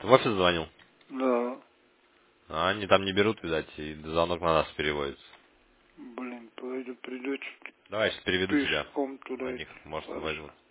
Ты в офис звонил? Да. А они там не берут, видать, и звонок на нас переводится. Блин, пойду придется Давай, я сейчас переведу тебя пешком на туда. них, может, Хорошо. возьмут.